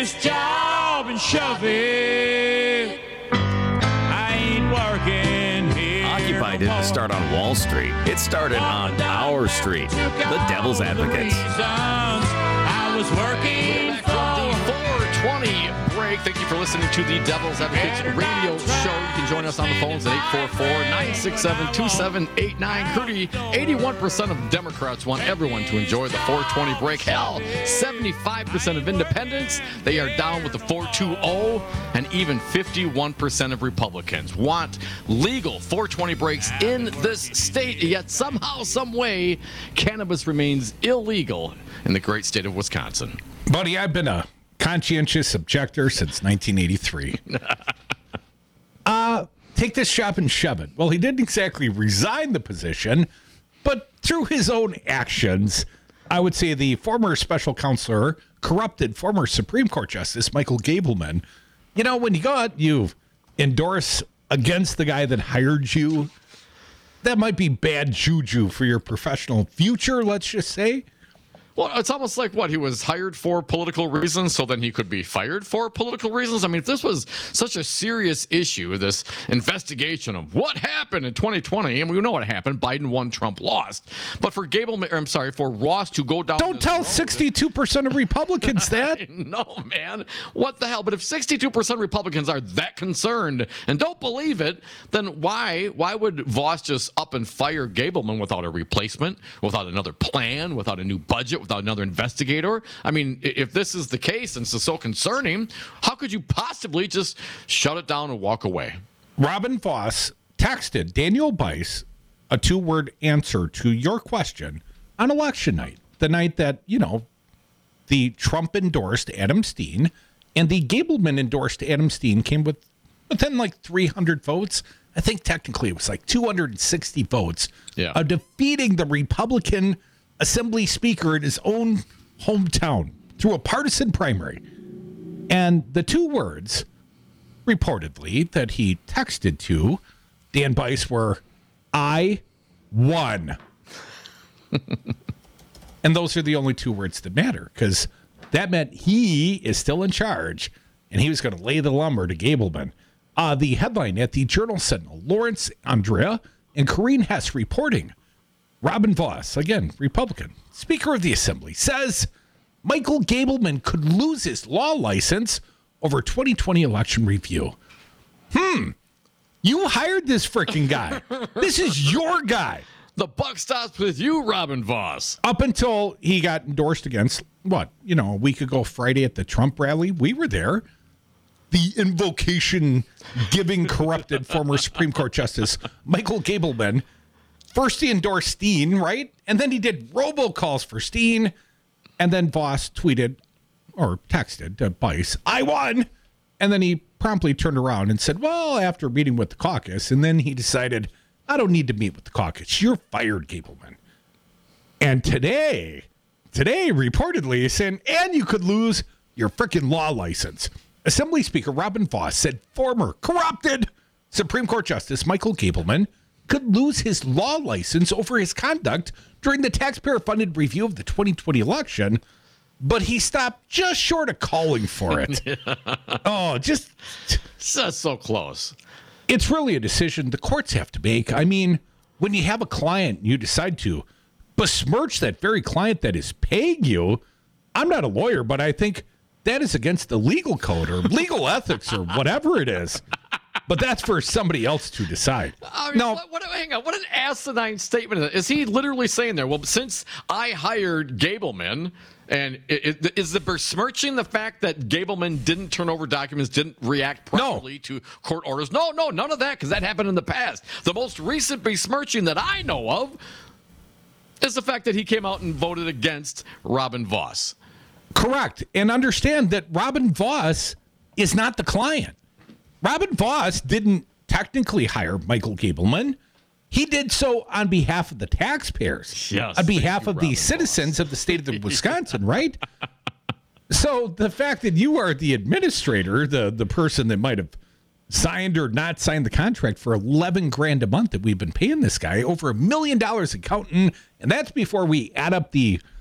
this job and shove it. I ain't working here. Occupy didn't start on Wall Street. It started on our street, the Devil's Advocates. I was working From the 420 break. Thank you for listening to the Devil's Advocates radio show. You can join us on the phones at 844-967-2789. Crudy, 81% of Democrats want everyone to enjoy the 420 break. Hell, 75% of independents, they are down with the 420, and even 51% of Republicans want legal 420 breaks in this state. Yet somehow, some way, cannabis remains illegal in the great state of Wisconsin. Buddy, I've been a conscientious objector since 1983. Take this shop and shove it. Well, he didn't exactly resign the position, but through his own actions, I would say the former special counselor, corrupted former Supreme Court Justice Michael Gableman, you know, when you endorse against the guy that hired you, that might be bad juju for your professional future, let's just say. Well, it's almost like he was hired for political reasons, so then he could be fired for political reasons. I mean, if this was such a serious issue, this investigation of what happened in 2020, and we know what happened, Biden won, Trump lost. But for for Ross to go down. Don't tell 62% of Republicans that. No, man. What the hell? But if 62% of Republicans are that concerned and don't believe it, then why would Voss just up and fire Gableman without a replacement, without another plan, without a new budget, without another investigator? I mean, if this is the case and it's so concerning, how could you possibly just shut it down and walk away? Robin Voss texted Daniel Bice a 2-word answer to your question on election night, the night that, the Trump endorsed Adam Steen and the Gableman endorsed Adam Steen came within like 300 votes. I think technically it was like 260 votes of defeating the Republican Assembly Speaker in his own hometown through a partisan primary. And the 2 words, reportedly, that he texted to Dan Bice were, "I won." And those are the only 2 words that matter, because that meant he is still in charge, and he was going to lay the lumber to Gableman. The headline at the Journal-Sentinel, Lawrence Andrea and Corrine Hess reporting, Robin Voss, again, Republican, Speaker of the Assembly, says Michael Gableman could lose his law license over 2020 election review. You hired this freaking guy. This is your guy. The buck stops with you, Robin Voss. Up until he got endorsed against, a week ago Friday at the Trump rally. We were there. The invocation-giving, corrupted former Supreme Court Justice Michael Gableman. First, he endorsed Steen, right? And then he did robocalls for Steen. And then Voss tweeted or texted to Bice, "I won." And then he promptly turned around and said, well, after meeting with the caucus, and then he decided, I don't need to meet with the caucus. You're fired, Gableman. And today, reportedly, he's saying, and you could lose your freaking law license. Assembly Speaker Robin Voss said former corrupted Supreme Court Justice Michael Gableman could lose his law license over his conduct during the taxpayer-funded review of the 2020 election, but he stopped just short of calling for it. That's so close. It's really a decision the courts have to make. I mean, when you have a client, you decide to besmirch that very client that is paying you. I'm not a lawyer, but I think that is against the legal code or legal ethics or whatever it is. But that's for somebody else to decide. Hang on. What an asinine statement is he literally saying there? Well, since I hired Gableman, and is the besmirching the fact that Gableman didn't turn over documents, didn't react properly to court orders? No, none of that, because that happened in the past. The most recent besmirching that I know of is the fact that he came out and voted against Robin Voss. Correct. And understand that Robin Voss is not the client. Robin Voss didn't technically hire Michael Gableman. He did so on behalf of the taxpayers, yes, on behalf of the Robin citizens of the state of Wisconsin, right? So the fact that you are the administrator, the person that might have signed or not signed the contract for $11,000 a month that we've been paying this guy, over $1 million accountant, and that's before we add up the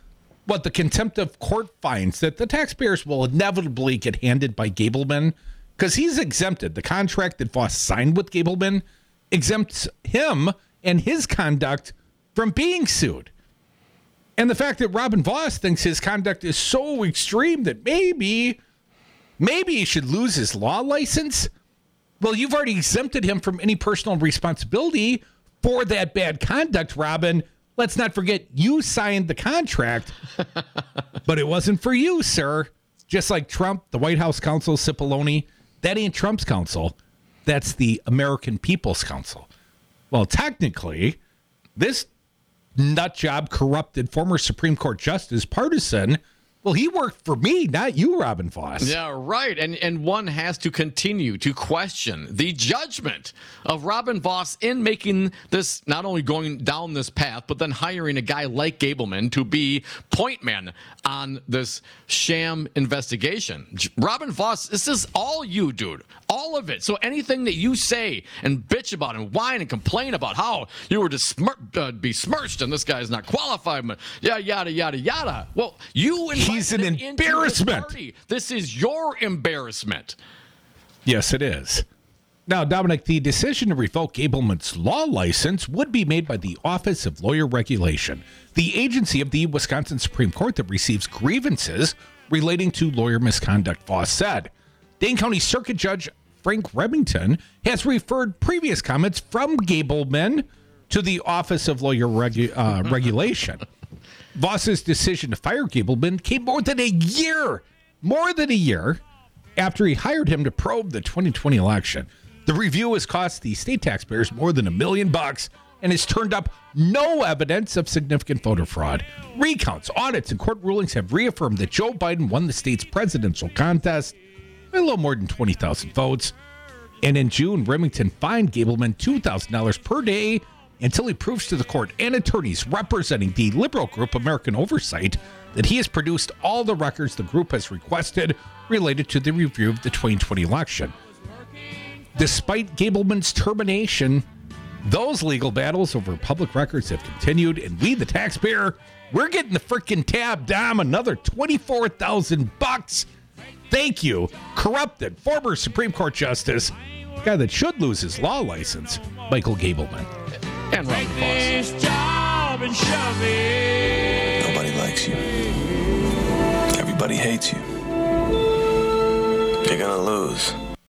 what the contempt of court fines that the taxpayers will inevitably get handed by Gableman, because he's exempted. The contract that Voss signed with Gableman exempts him and his conduct from being sued. And the fact that Robin Voss thinks his conduct is so extreme that maybe he should lose his law license. Well, you've already exempted him from any personal responsibility for that bad conduct, Robin. Let's not forget you signed the contract, but it wasn't for you, sir. Just like Trump, the White House counsel, Cipollone, that ain't Trump's counsel. That's the American People's Counsel. Well, technically, this nutjob, corrupted former Supreme Court Justice, partisan, well, he worked for me, not you, Robin Voss. Yeah, right. And one has to continue to question the judgment of Robin Voss in making this, not only going down this path, but then hiring a guy like Gableman to be point man on this sham investigation. Robin Voss, this is all you, dude. All of it. So anything that you say and bitch about and whine and complain about how you were besmirched and this guy's not qualified, yada, yada, yada, yada. Well, you He's an embarrassment. This is your embarrassment. Yes, it is. Now, Dominic, the decision to revoke Gableman's law license would be made by the Office of Lawyer Regulation, the agency of the Wisconsin Supreme Court that receives grievances relating to lawyer misconduct, Voss said. Dane County Circuit Judge Frank Remington has referred previous comments from Gableman to the Office of Lawyer Regulation. Voss's decision to fire Gableman came more than a year after he hired him to probe the 2020 election. The review has cost the state taxpayers more than $1 million and has turned up no evidence of significant voter fraud. Recounts, audits, and court rulings have reaffirmed that Joe Biden won the state's presidential contest by a little more than 20,000 votes. And in June, Remington fined Gableman $2,000 per day until he proves to the court and attorneys representing the liberal group American Oversight that he has produced all the records the group has requested related to the review of the 2020 election. Despite Gableman's termination, those legal battles over public records have continued, and we, the taxpayer, we're getting the freaking tab, Dom, another $24,000. Thank you, corrupted former Supreme Court Justice, guy that should lose his law license, Michael Gableman. And Robin Voss. Job and shove it. Nobody likes you. Everybody hates you. You're gonna lose.